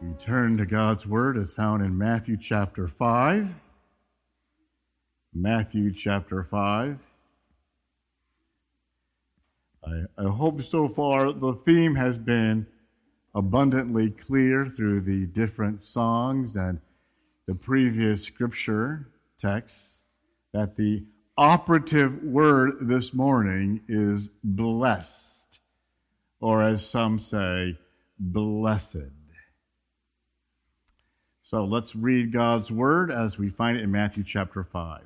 We turn to God's Word as found in Matthew chapter 5. Matthew chapter 5. I hope so far the theme has been abundantly clear through the different songs and the previous scripture texts, that the operative word this morning is blessed, or as some say, blessed. So let's read God's word as we find it in Matthew chapter 5.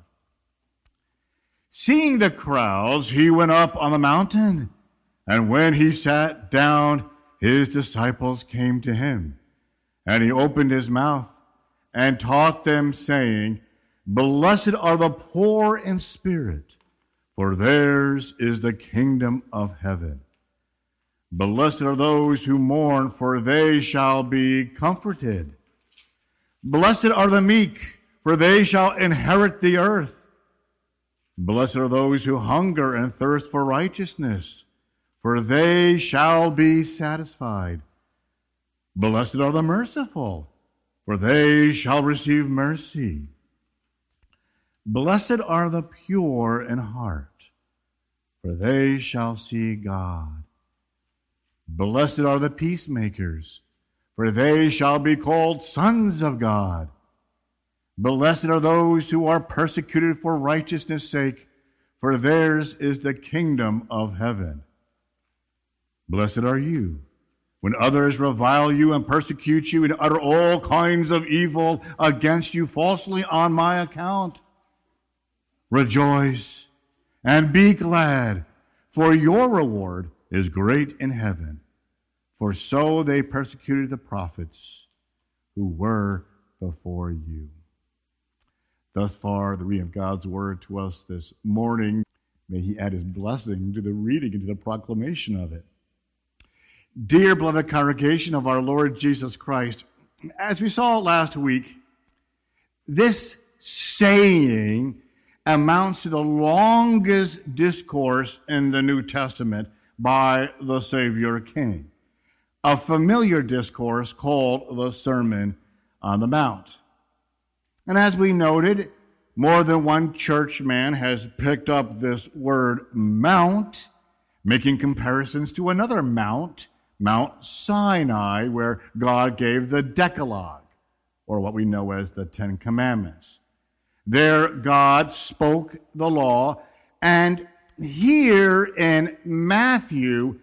Seeing the crowds, he went up on the mountain, and when he sat down, his disciples came to him. And he opened his mouth and taught them, saying, Blessed are the poor in spirit, for theirs is the kingdom of heaven. Blessed are those who mourn, for they shall be comforted. Blessed are the meek, for they shall inherit the earth. Blessed are those who hunger and thirst for righteousness, for they shall be satisfied. Blessed are the merciful, for they shall receive mercy. Blessed are the pure in heart, for they shall see God. Blessed are the peacemakers, for they shall be called sons of God. Blessed are those who are persecuted for righteousness' sake, for theirs is the kingdom of heaven. Blessed are you when others revile you and persecute you and utter all kinds of evil against you falsely on my account. Rejoice and be glad, for your reward is great in heaven. For so they persecuted the prophets who were before you. Thus far, the reading of God's word to us this morning. May he add his blessing to the reading and to the proclamation of it. Dear beloved congregation of our Lord Jesus Christ, as we saw last week, this saying amounts to the longest discourse in the New Testament by the Savior King, a familiar discourse called the Sermon on the Mount. And as we noted, more than one churchman has picked up this word mount, making comparisons to another mount, Mount Sinai, where God gave the Decalogue, or what we know as the Ten Commandments. There God spoke the law, and here in Matthew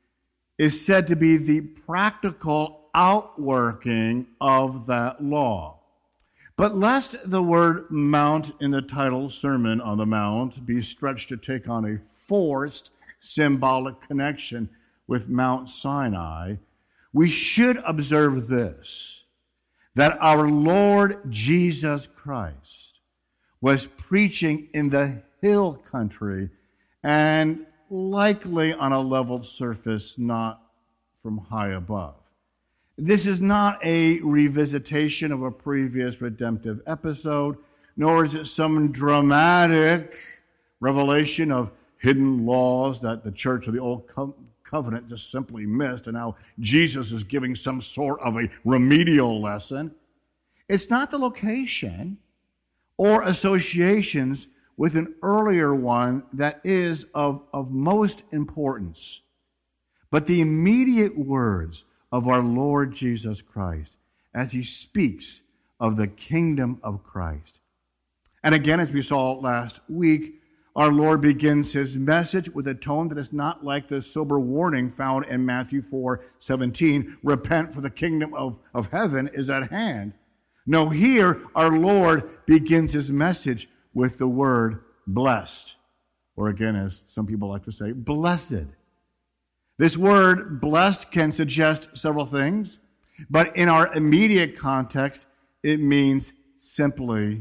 is said to be the practical outworking of that law. But lest the word mount in the title Sermon on the Mount be stretched to take on a forced symbolic connection with Mount Sinai, we should observe this, that our Lord Jesus Christ was preaching in the hill country and likely on a level surface, not from high above. This is not a revisitation of a previous redemptive episode, nor is it some dramatic revelation of hidden laws that the church of the Old Covenant just simply missed, and now Jesus is giving some sort of a remedial lesson. It's not the location or associations with an earlier one that is of most importance, but the immediate words of our Lord Jesus Christ as he speaks of the kingdom of Christ. And again, as we saw last week, our Lord begins his message with a tone that is not like the sober warning found in Matthew 4:17, repent for the kingdom of heaven is at hand. No, here our Lord begins his message with the word blessed, or again, as some people like to say, blessed. This word blessed can suggest several things, but in our immediate context, it means simply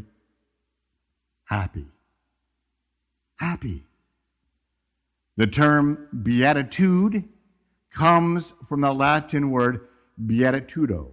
happy. Happy. The term beatitude comes from the Latin word beatitudo,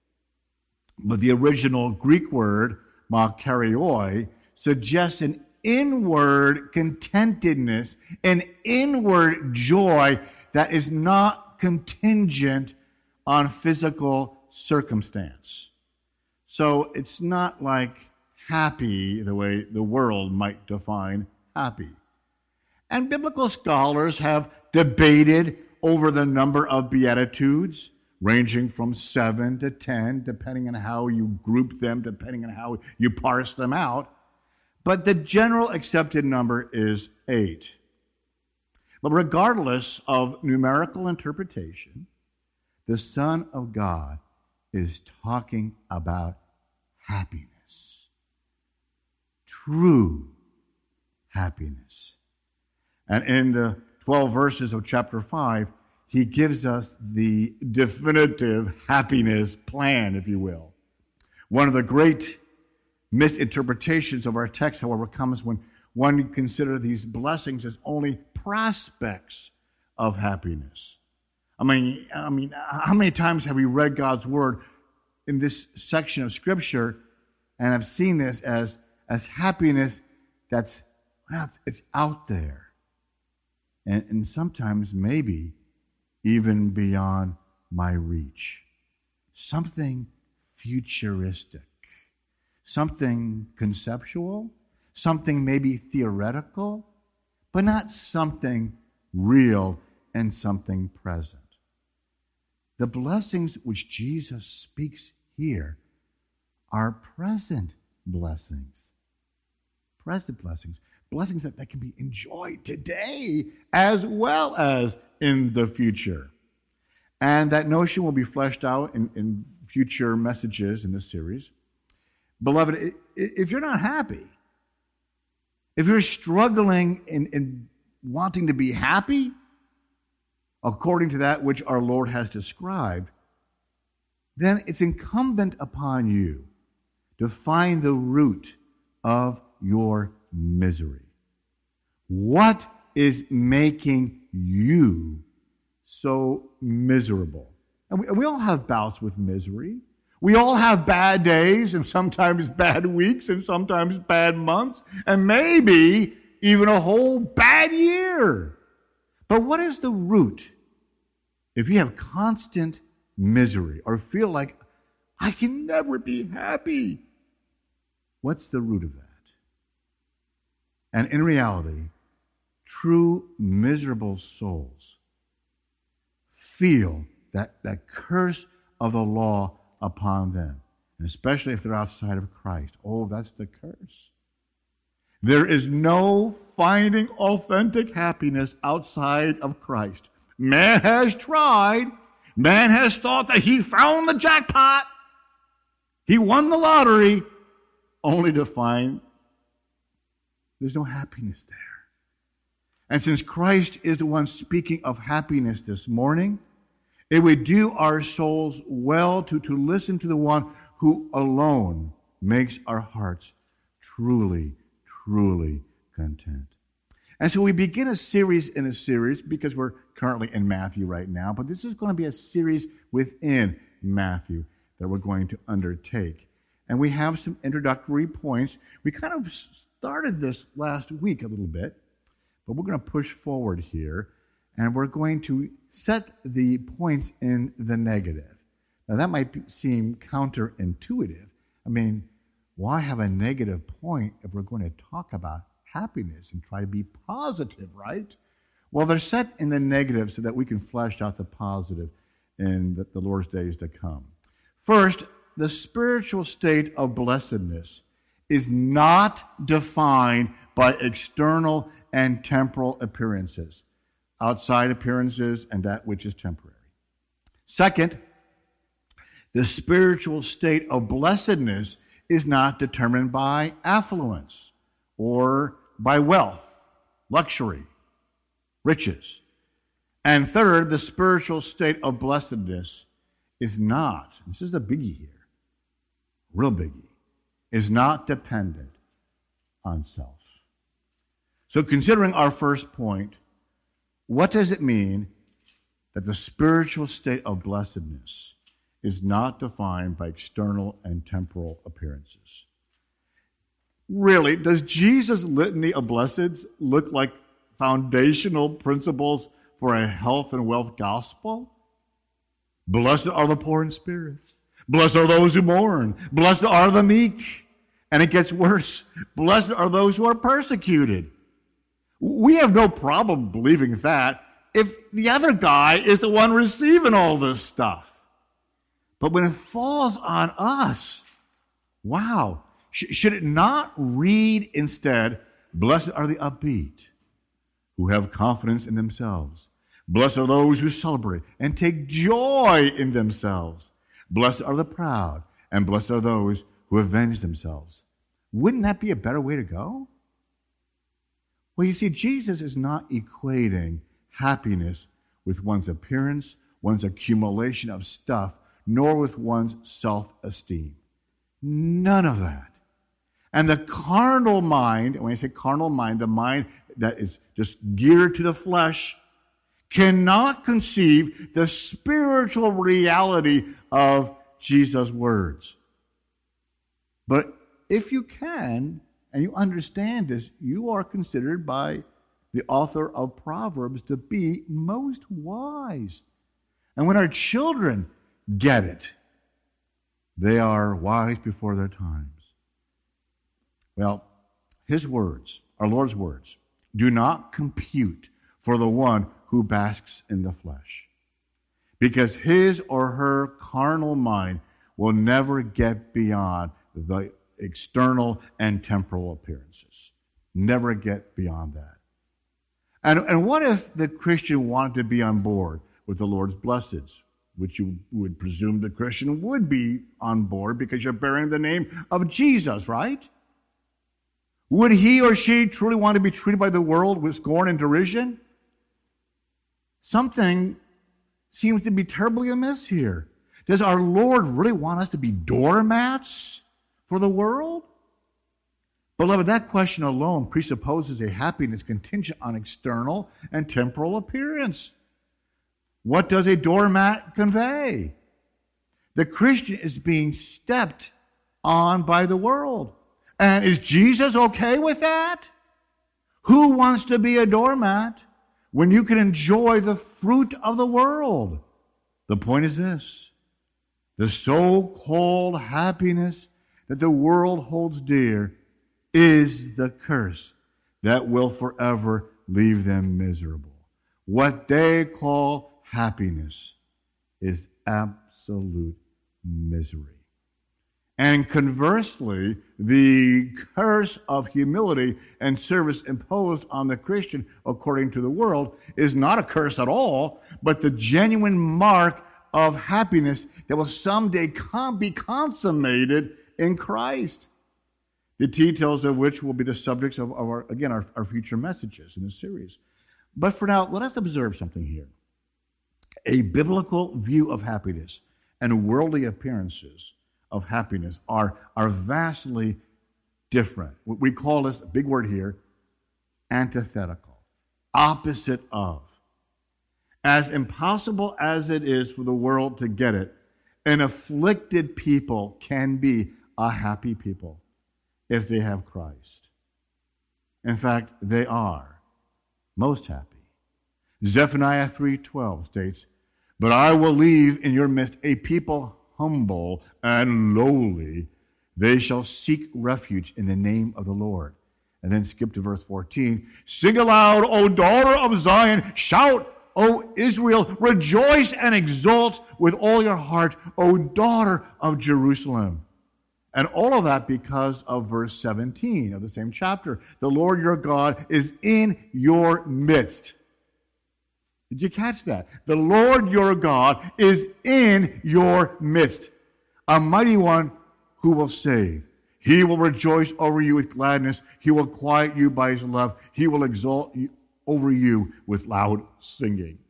but the original Greek word makarioi suggests an inward contentedness, an inward joy that is not contingent on physical circumstance. So it's not like happy the way the world might define happy. And biblical scholars have debated over the number of Beatitudes, ranging from 7 to 10, depending on how you group them, depending on how you parse them out. But the general accepted number is 8. But regardless of numerical interpretation, the Son of God is talking about happiness. True happiness. And in the 12 verses of chapter 5, he gives us the definitive happiness plan, if you will. One of the great misinterpretations of our text, however, comes when one considers these blessings as only prospects of happiness. I mean, how many times have we read God's word in this section of Scripture and have seen this as happiness that's, well, it's out there. And sometimes maybe even beyond my reach. Something futuristic. Something conceptual. Something maybe theoretical. But not something real and something present. The blessings which Jesus speaks here are present blessings. Present blessings. Blessings that can be enjoyed today as well as in the future. And that notion will be fleshed out in future messages in this series. Beloved, if you're not happy, if you're struggling in wanting to be happy, according to that which our Lord has described, then it's incumbent upon you to find the root of your misery. What is making you so miserable? And we all have bouts with misery. We all have bad days and sometimes bad weeks and sometimes bad months and maybe even a whole bad year. But what is the root? If you have constant misery or feel like, I can never be happy, what's the root of that? And in reality, true miserable souls feel that curse of the law upon them, and especially if they're outside of Christ. Oh, that's the curse. There is no finding authentic happiness outside of Christ. Man has tried. Man has thought that he found the jackpot. He won the lottery, only to find there's no happiness there. And since Christ is the one speaking of happiness this morning, it would do our souls well to listen to the one who alone makes our hearts truly, truly content. And so we begin a series in a series because we're currently in Matthew right now, but this is going to be a series within Matthew that we're going to undertake. And we have some introductory points. We kind of started this last week a little bit, but we're going to push forward here, and we're going to set the points in the negative. Now, that might seem counterintuitive. I mean, why have a negative point if we're going to talk about happiness and try to be positive, right? Well, they're set in the negative so that we can flesh out the positive in the Lord's days to come. First, the spiritual state of blessedness is not defined by external and temporal appearances, outside appearances and that which is temporary. Second, the spiritual state of blessedness is not determined by affluence or by wealth, luxury, riches. And third, the spiritual state of blessedness is not, this is a biggie here, real biggie, is not dependent on self. So considering our first point, what does it mean that the spiritual state of blessedness is not defined by external and temporal appearances? Really, does Jesus' litany of blesseds look like foundational principles for a health and wealth gospel? Blessed are the poor in spirit. Blessed are those who mourn. Blessed are the meek. And it gets worse. Blessed are those who are persecuted. We have no problem believing that if the other guy is the one receiving all this stuff. But when it falls on us, wow, should it not read instead, blessed are the upbeat, who have confidence in themselves. Blessed are those who celebrate and take joy in themselves. Blessed are the proud, and blessed are those who avenge themselves. Wouldn't that be a better way to go? Well, you see, Jesus is not equating happiness with one's appearance, one's accumulation of stuff, nor with one's self-esteem. None of that. And the carnal mind, and when I say carnal mind, the mind that is just geared to the flesh, cannot conceive the spiritual reality of Jesus' words. But if you can, and you understand this, you are considered by the author of Proverbs to be most wise. And when our children get it, they are wise before their times. Well, his words, our Lord's words, do not compute for the one who basks in the flesh, because his or her carnal mind will never get beyond the external and temporal appearances. Never get beyond that. And what if the Christian wanted to be on board with the Lord's blessings, which you would presume the Christian would be on board because you're bearing the name of Jesus, right? Would he or she truly want to be treated by the world with scorn and derision? Something seems to be terribly amiss here. Does our Lord really want us to be doormats for the world? Beloved, that question alone presupposes a happiness contingent on external and temporal appearance. What does a doormat convey? The Christian is being stepped on by the world. And is Jesus okay with that? Who wants to be a doormat when you can enjoy the fruit of the world? The point is this: the so-called happiness that the world holds dear is the curse that will forever leave them miserable. What they call happiness is absolute misery. And conversely, the curse of humility and service imposed on the Christian according to the world is not a curse at all, but the genuine mark of happiness that will someday be consummated in Christ. The details of which will be the subjects of our future messages in this series. But for now, let us observe something here. A biblical view of happiness and worldly appearances of happiness are vastly different. We call this, a big word here, antithetical, opposite of. As impossible as it is for the world to get it, an afflicted people can be a happy people if they have Christ. In fact, they are most happy. Zephaniah 3:12 states, "But I will leave in your midst a people humble and lowly. They shall seek refuge in the name of the Lord." And then skip to verse 14. "Sing aloud, O daughter of Zion. Shout, O Israel. Rejoice and exult with all your heart, O daughter of Jerusalem." And all of that because of verse 17 of the same chapter. "The Lord your God is in your midst." Did you catch that? The Lord your God is in your midst, a mighty one who will save. He will rejoice over you with gladness. He will quiet you by his love. He will exalt over you with loud singing.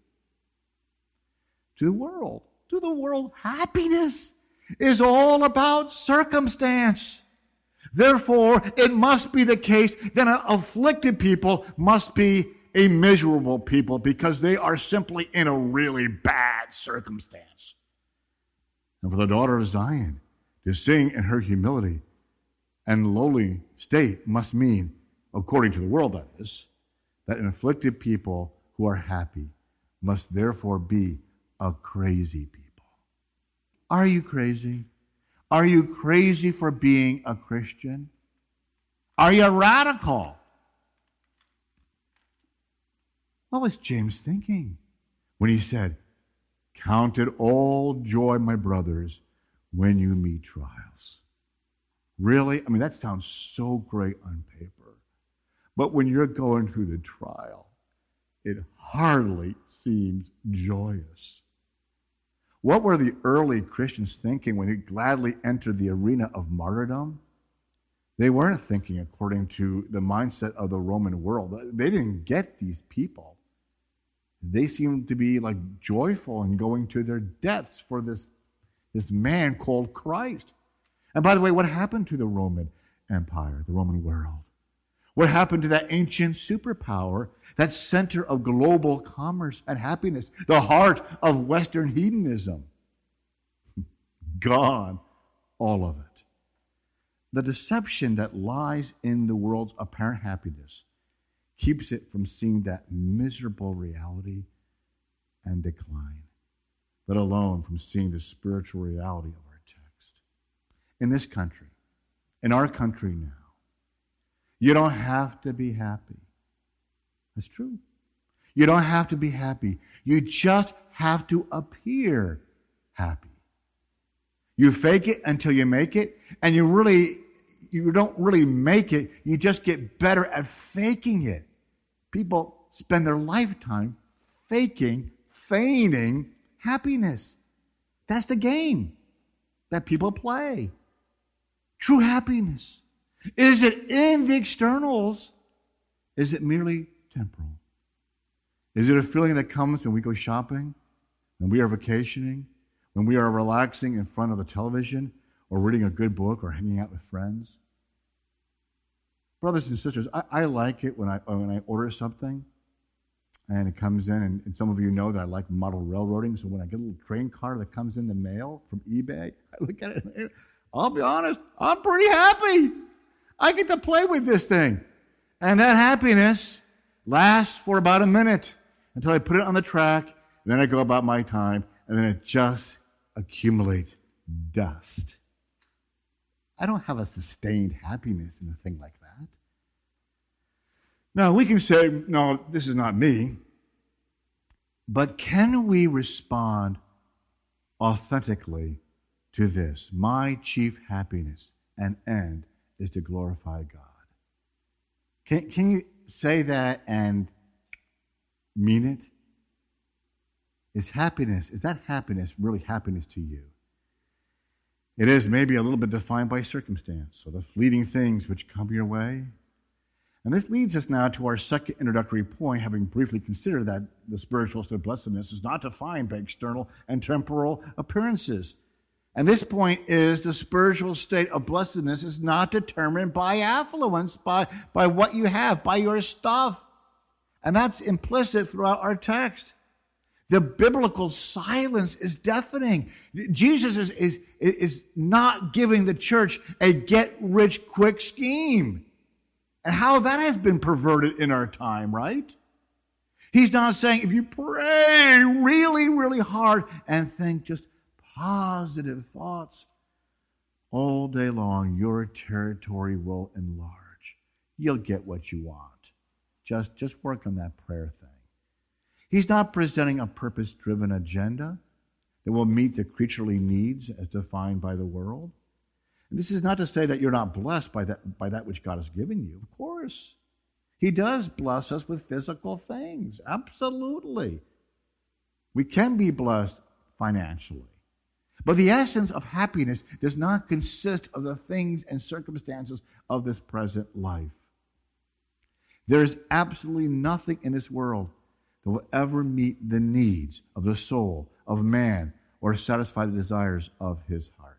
To the world, happiness is all about circumstance. Therefore, it must be the case that an afflicted people must be a miserable people because they are simply in a really bad circumstance. And for the daughter of Zion to sing in her humility and lowly state must mean, according to the world that is, that an afflicted people who are happy must therefore be a crazy people. Are you crazy? Are you crazy for being a Christian? Are you radical? What was James thinking when he said, "Count it all joy, my brothers, when you meet trials"? Really? I mean, that sounds so great on paper. But when you're going through the trial, it hardly seems joyous. What were the early Christians thinking when they gladly entered the arena of martyrdom? They weren't thinking according to the mindset of the Roman world. They didn't get these people. They seemed to be like joyful in going to their deaths for this man called Christ. And by the way, what happened to the Roman Empire, the Roman world? What happened to that ancient superpower, that center of global commerce and happiness, the heart of Western hedonism? Gone, all of it. The deception that lies in the world's apparent happiness keeps it from seeing that miserable reality and decline, let alone from seeing the spiritual reality of our text. In this country, in our country now, you don't have to be happy. That's true. You don't have to be happy. You just have to appear happy. You fake it until you make it, and you don't really make it. You just get better at faking it. People spend their lifetime feigning happiness. That's the game that people play. True happiness. Is it in the externals? Is it merely temporal? Is it a feeling that comes when we go shopping, when we are vacationing, when we are relaxing in front of the television, or reading a good book, or hanging out with friends? Brothers and sisters, I like it when I order something and it comes in, and some of you know that I like model railroading, so when I get a little train car that comes in the mail from eBay, I look at it and I'll be honest, I'm pretty happy. I get to play with this thing. And that happiness lasts for about a minute until I put it on the track, and then I go about my time, and then it just accumulates dust. I don't have a sustained happiness in a thing like that. Now, we can say, no, this is not me. But can we respond authentically to this? My chief happiness and end is to glorify God. Can you say that and mean it? Is that happiness really happiness to you? It is maybe a little bit defined by circumstance, or the fleeting things which come your way. And this leads us now to our second introductory point, having briefly considered that the spiritual state of blessedness is not defined by external and temporal appearances. And this point is the spiritual state of blessedness is not determined by affluence, by what you have, by your stuff. And that's implicit throughout our text. The biblical silence is deafening. Jesus is not giving the church a get-rich-quick scheme. And how that has been perverted in our time, right? He's not saying if you pray really, really hard and think just positive thoughts all day long, your territory will enlarge. You'll get what you want. Just work on that prayer thing. He's not presenting a purpose-driven agenda that will meet the creaturely needs as defined by the world. And this is not to say that you're not blessed by that which God has given you. Of course. He does bless us with physical things. Absolutely. We can be blessed financially. But the essence of happiness does not consist of the things and circumstances of this present life. There is absolutely nothing in this world that will ever meet the needs of the soul of man or satisfy the desires of his heart.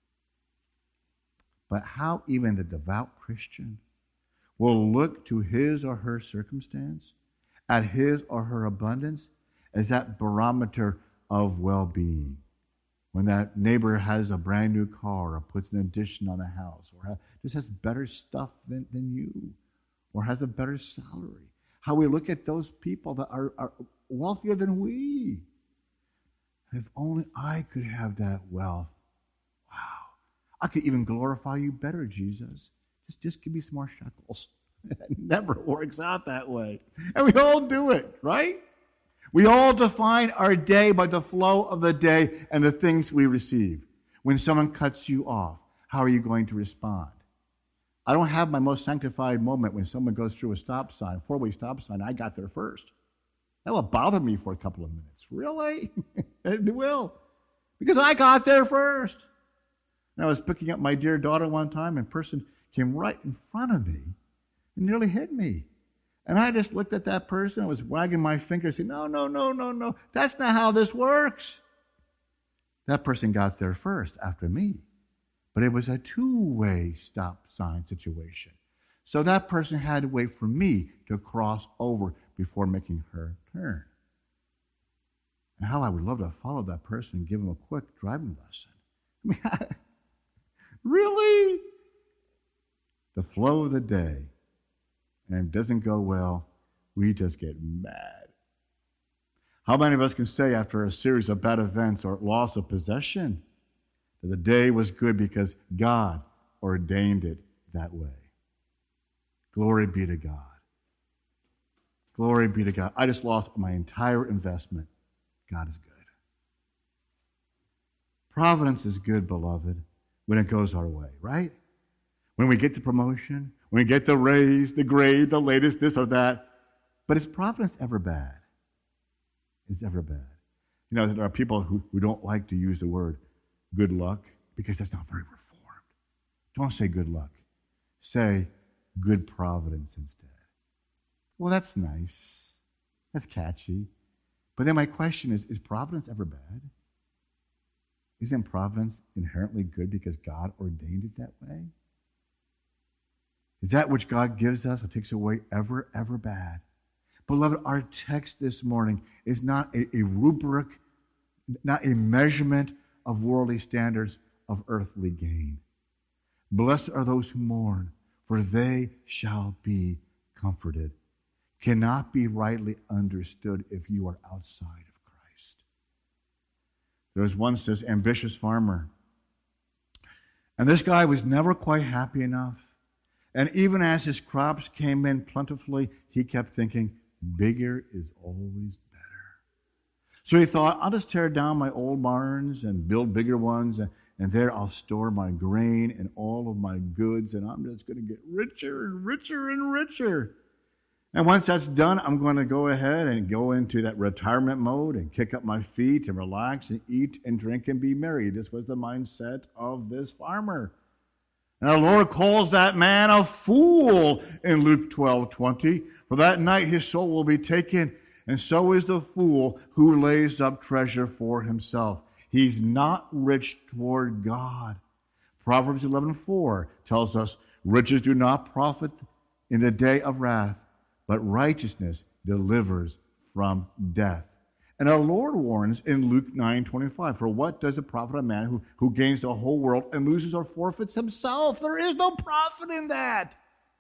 But how even the devout Christian will look to his or her circumstance, at his or her abundance, as that barometer of well-being. When that neighbor has a brand new car or puts an addition on a house or just has better stuff than you or has a better salary. How we look at those people that are wealthier than we. if only I could have that wealth. Wow. I could even glorify you better, Jesus. Just give me some more shekels. It never works out that way. And we all do it, right? We all define our day by the flow of the day and the things we receive. When someone cuts you off, how are you going to respond? I don't have my most sanctified moment when someone goes through a stop sign, four-way stop sign. I got there first. That will bother me for a couple of minutes. Really? It will. Because I got there first. And I was picking up my dear daughter one time, and a person came right in front of me and nearly hit me. And I just looked at that person, I was wagging my finger, saying, no. That's not how this works. That person got there first after me. But it was a two-way stop sign situation. So that person had to wait for me to cross over before making her turn. And how I would love to follow that person and give him a quick driving lesson. I mean, really? The flow of the day, and it doesn't go well, we just get mad. How many of us can say after a series of bad events or loss of possession that the day was good because God ordained it that way? Glory be to God. Glory be to God. I just lost my entire investment. God is good. Providence is good, beloved, when it goes our way, right? When we get the promotion, when we get the raise, the grade, the latest this or that. But is providence ever bad? Is ever bad? You know, there are people who don't like to use the word good luck because that's not very reformed. Don't say good luck. Say good providence instead. Well, that's nice. That's catchy. But then my question is providence ever bad? Isn't providence inherently good because God ordained it that way? Is that which God gives us or takes away ever bad? Beloved, our text this morning is not a rubric, not a measurement of worldly standards of earthly gain. Blessed are those who mourn, for they shall be comforted. Cannot be rightly understood if you are outside of Christ. There was once this ambitious farmer, and this guy was never quite happy enough. And even as his crops came in plentifully, he kept thinking, bigger is always better. So he thought, I'll just tear down my old barns and build bigger ones, and there I'll store my grain and all of my goods, and I'm just going to get richer and richer and richer. And once that's done, I'm going to go ahead and go into that retirement mode and kick up my feet and relax and eat and drink and be merry. This was the mindset of this farmer. And our Lord calls that man a fool in Luke 12:20. For that night his soul will be taken, and so is the fool who lays up treasure for himself. He's not rich toward God. Proverbs 11:4 tells us, riches do not profit in the day of wrath, but righteousness delivers from death. And our Lord warns in Luke 9:25, for what does it profit a man who gains the whole world and loses or forfeits himself? There is no profit in that.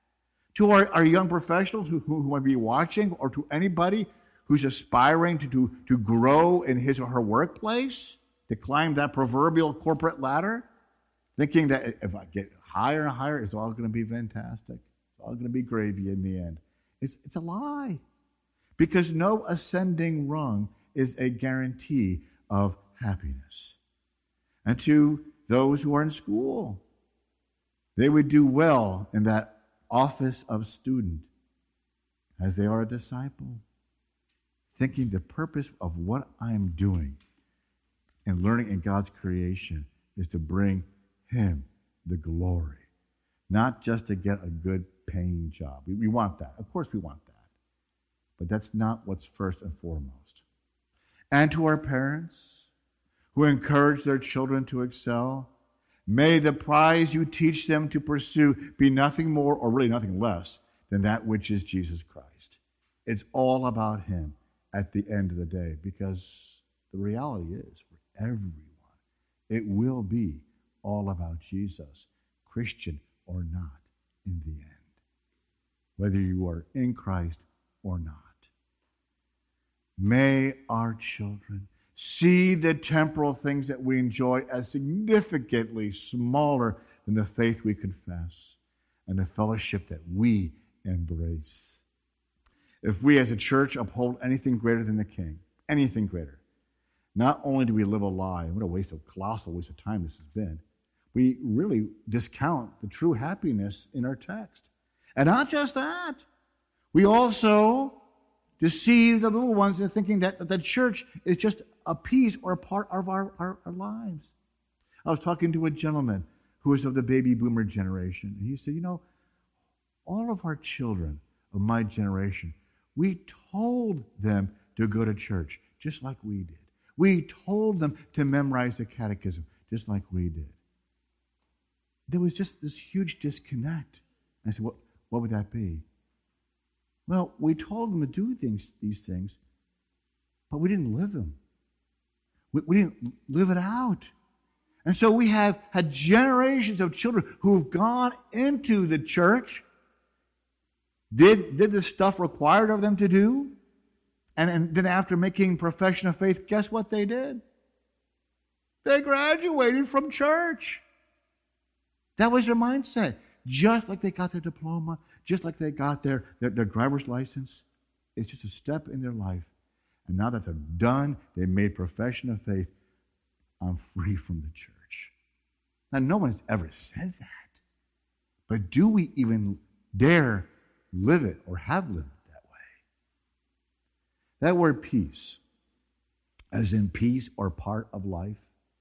To our young professionals who might be watching, or to anybody who's aspiring to grow in his or her workplace, to climb that proverbial corporate ladder, thinking that if I get higher and higher, it's all going to be fantastic. It's all going to be gravy in the end. It's a lie. Because no ascending rung is a guarantee of happiness. And to those who are in school, they would do well in that office of student as they are a disciple, thinking the purpose of what I'm doing and learning in God's creation is to bring Him the glory, not just to get a good paying job. We want that. Of course we want that. But that's not what's first and foremost. And to our parents who encourage their children to excel, may the prize you teach them to pursue be nothing more or really nothing less than that which is Jesus Christ. It's all about Him at the end of the day, because the reality is for everyone, it will be all about Jesus, Christian or not, in the end, whether you are in Christ or not. May our children see the temporal things that we enjoy as significantly smaller than the faith we confess and the fellowship that we embrace. If we as a church uphold anything greater than the King, anything greater, not only do we live a lie, what a colossal waste of time this has been, we really discount the true happiness in our text. And not just that, we also deceive the little ones into thinking that the church is just a piece or a part of our lives. I was talking to a gentleman who was of the baby boomer generation, and he said, all of our children of my generation, we told them to go to church just like we did. We told them to memorize the catechism just like we did. There was just this huge disconnect. I said, what would that be? Well, we told them to do these things, but we didn't live them. We didn't live it out. And so we have had generations of children who've gone into the church, did the stuff required of them to do, and then after making profession of faith, guess what they did? They graduated from church. That was their mindset. Just like they got their diploma, just like they got their driver's license. It's just a step in their life. And now that they're done, they made profession of faith, I'm free from the church. Now, no one has ever said that. But do we even dare live it or have lived it that way? That word peace, as in peace or part of life,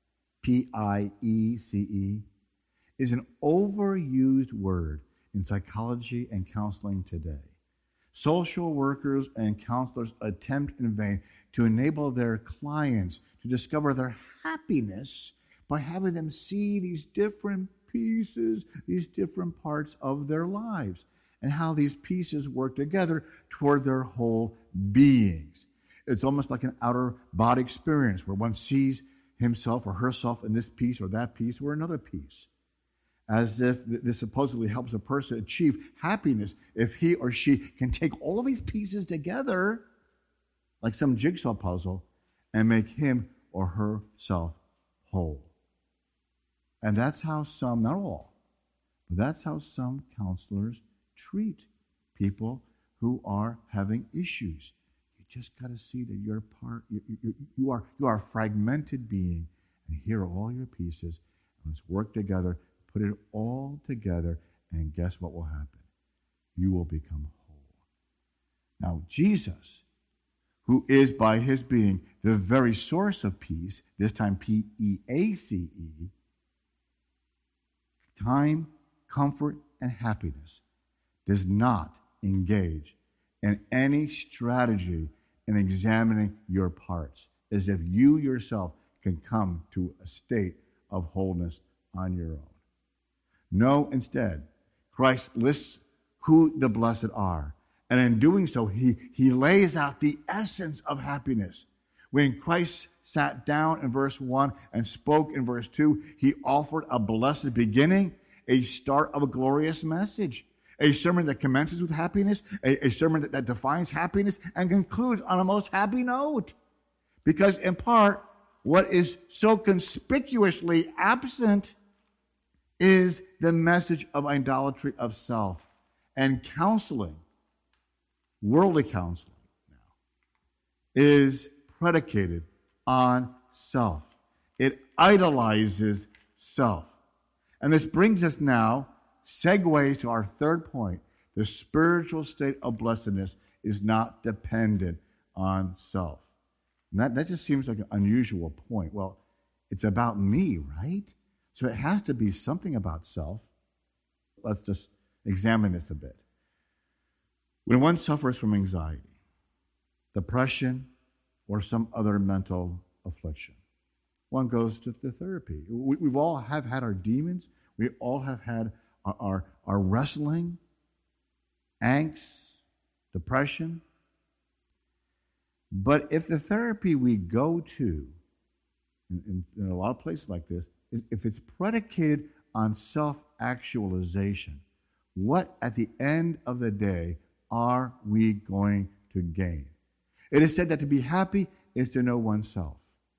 P-I-E-C-E, is an overused word in psychology and counseling today. Social workers and counselors attempt in vain to enable their clients to discover their happiness by having them see these different pieces, these different parts of their lives, and how these pieces work together toward their whole beings. It's almost like an outer body experience where one sees himself or herself in this piece or that piece or another piece, as if this supposedly helps a person achieve happiness if he or she can take all of these pieces together like some jigsaw puzzle and make him or herself whole. And that's how some, not all, but that's how some counselors treat people who are having issues. You just got to see that you're part. You are a fragmented being, and here are all your pieces. And let's work together. Put it all together, and guess what will happen? You will become whole. Now, Jesus, who is by his being the very source of peace, this time P-E-A-C-E, time, comfort, and happiness, does not engage in any strategy in examining your parts, as if you yourself can come to a state of wholeness on your own. No, instead, Christ lists who the blessed are. And in doing so, he lays out the essence of happiness. When Christ sat down in verse 1 and spoke in verse 2, he offered a blessed beginning, a start of a glorious message, a sermon that commences with happiness, a sermon that defines happiness and concludes on a most happy note. Because in part, what is so conspicuously absent is the message of idolatry of self and counseling. Worldly counseling now is predicated on self. It idolizes self. And this brings us now, segues to our third point. The spiritual state of blessedness is not dependent on self. And that just seems like an unusual point. Well, it's about me, right? So it has to be something about self. Let's just examine this a bit. When one suffers from anxiety, depression, or some other mental affliction, one goes to the therapy. We've all have had our demons. We all have had our wrestling, angst, depression. But if the therapy we go to, in a lot of places like this, if it's predicated on self-actualization, what at the end of the day are we going to gain? It is said that to be happy is to know oneself.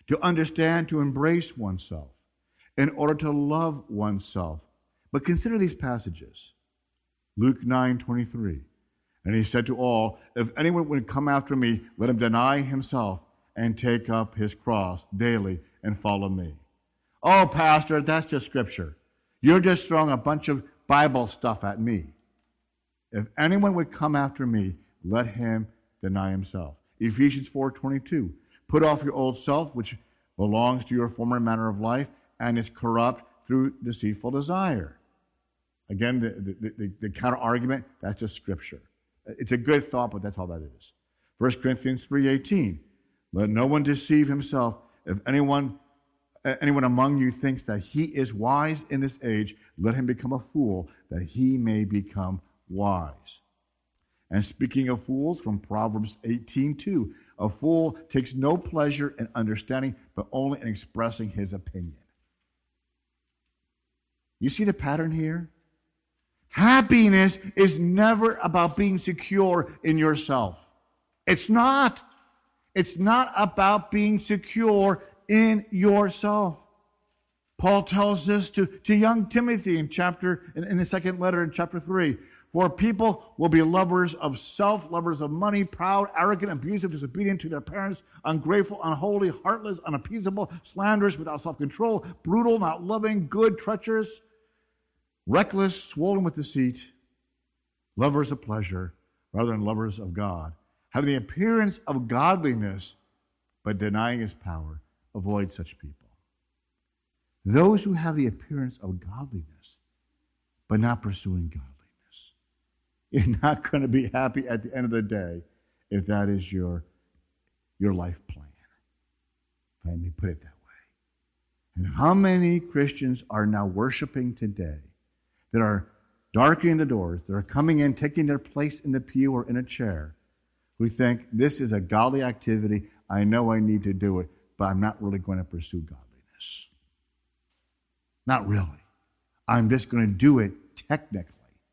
to understand, to embrace oneself, in order to love oneself. But consider these passages. Luke 9:23. And he said to all, if anyone would come after me, let him deny himself and take up his cross daily and follow me. Oh, Pastor, that's just Scripture. You're just throwing a bunch of Bible stuff at me. If anyone would come after me, let him deny himself. Ephesians 4:22. Put off your old self, which belongs to your former manner of life, and is corrupt through deceitful desire. Again, the counter-argument, that's just Scripture. It's a good thought, but that's all that is. 1 Corinthians 3:18. Let no one deceive himself. If anyone among you thinks that he is wise in this age, let him become a fool, that he may become wise. And speaking of fools, from Proverbs 18:2, a fool takes no pleasure in understanding, but only in expressing his opinion. You see the pattern here? Happiness is never about being secure in yourself. It's not. It's not about being secure in yourself. Paul tells this to young Timothy in the second letter in chapter 3. For people will be lovers of self, lovers of money, proud, arrogant, abusive, disobedient to their parents, ungrateful, unholy, heartless, unappeasable, slanderous, without self-control, brutal, not loving, good, treacherous, reckless, swollen with deceit, lovers of pleasure rather than lovers of God, having the appearance of godliness, but denying his power. Avoid such people. Those who have the appearance of godliness, but not pursuing godliness, you're not going to be happy at the end of the day if that is your life plan. If I may put it that way. And how many Christians are now worshiping today that are darkening the doors, that are coming in, taking their place in the pew or in a chair, who think this is a godly activity, I know I need to do it, but I'm not really going to pursue godliness. Not really. I'm just going to do it technically.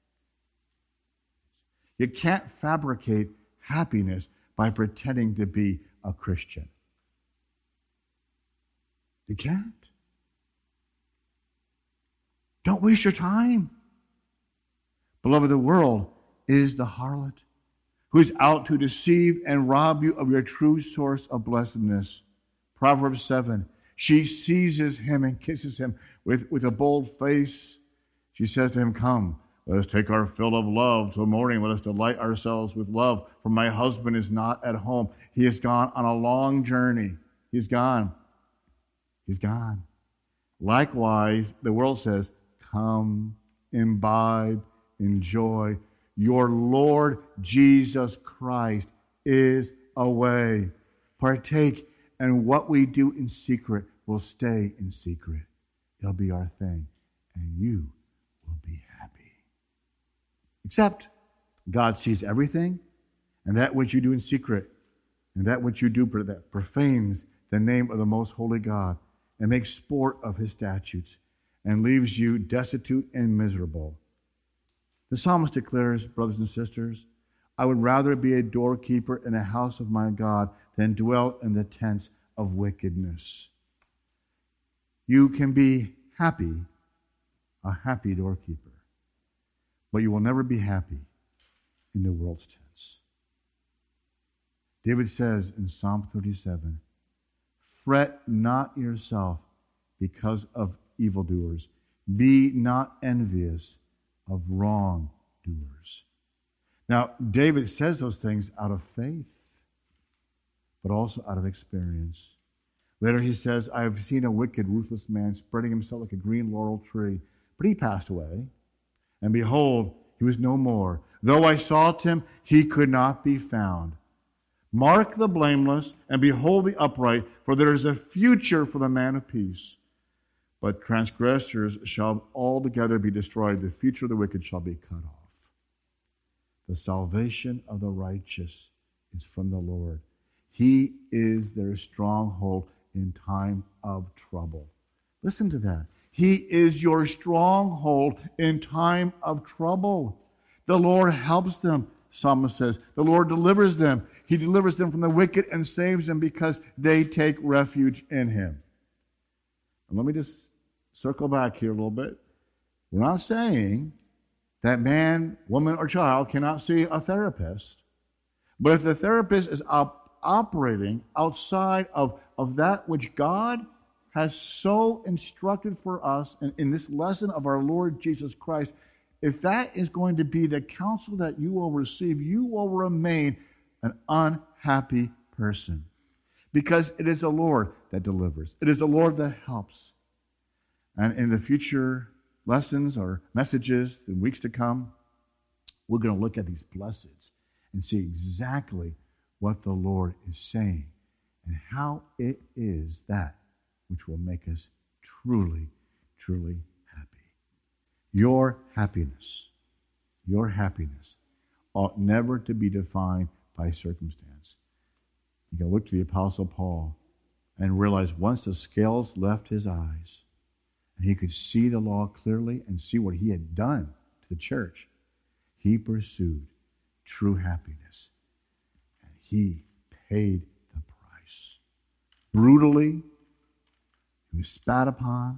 You can't fabricate happiness by pretending to be a Christian. You can't. Don't waste your time. Beloved, the world is the harlot who is out to deceive and rob you of your true source of blessedness. Proverbs 7, she seizes him and kisses him with a bold face. She says to him, come, let us take our fill of love till morning. Let us delight ourselves with love, for my husband is not at home. He has gone on a long journey. He's gone. He's gone. Likewise, the world says, come, imbibe, enjoy. Your Lord Jesus Christ is away. Partake, and what we do in secret will stay in secret. It'll be our thing, and you will be happy. Except God sees everything, and that which you do in secret, and that which you do that profanes the name of the most holy God, and makes sport of his statutes, and leaves you destitute and miserable. The psalmist declares, brothers and sisters, I would rather be a doorkeeper in the house of my God than dwell in the tents of wickedness. You can be happy, a happy doorkeeper, but you will never be happy in the world's tents. David says in Psalm 37, fret not yourself because of evildoers. Be not envious of wrongdoers. Now, David says those things out of faith, but also out of experience. Later he says, I have seen a wicked, ruthless man spreading himself like a green laurel tree, but he passed away. And behold, he was no more. Though I sought him, he could not be found. Mark the blameless, and behold the upright, for there is a future for the man of peace. But transgressors shall altogether be destroyed. The future of the wicked shall be cut off. The salvation of the righteous is from the Lord. He is their stronghold in time of trouble. Listen to that. He is your stronghold in time of trouble. The Lord helps them, psalmist says. The Lord delivers them. He delivers them from the wicked and saves them because they take refuge in him. And let me just circle back here a little bit. We're not saying that man, woman, or child cannot see a therapist. But if the therapist is operating outside of that which God has so instructed for us in this lesson of our Lord Jesus Christ, if that is going to be the counsel that you will receive, you will remain an unhappy person. Because it is the Lord that delivers. It is the Lord that helps. And in the future lessons or messages in weeks to come, we're going to look at these blesseds and see exactly what the Lord is saying and how it is that which will make us truly, truly happy. Your happiness ought never to be defined by circumstance. You can look to the Apostle Paul and realize once the scales left his eyes and he could see the law clearly and see what he had done to the church, he pursued true happiness. And he paid the price. Brutally, he was spat upon.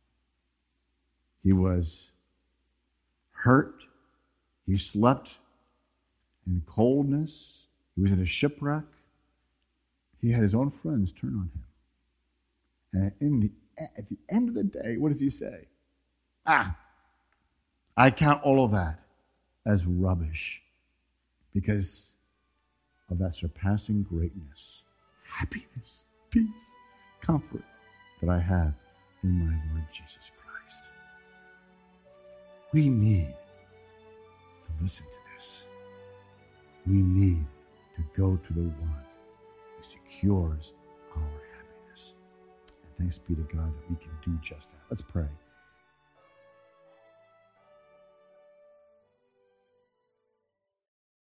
He was hurt. He slept in coldness. He was in a shipwreck. He had his own friends turn on him. And at the end of the day, what does he say? I count all of that as rubbish because of that surpassing greatness, happiness, peace, comfort that I have in my Lord Jesus Christ. We need to listen to this. We need to go to the one who secures our happiness. And thanks be to God that we can do just that. Let's pray.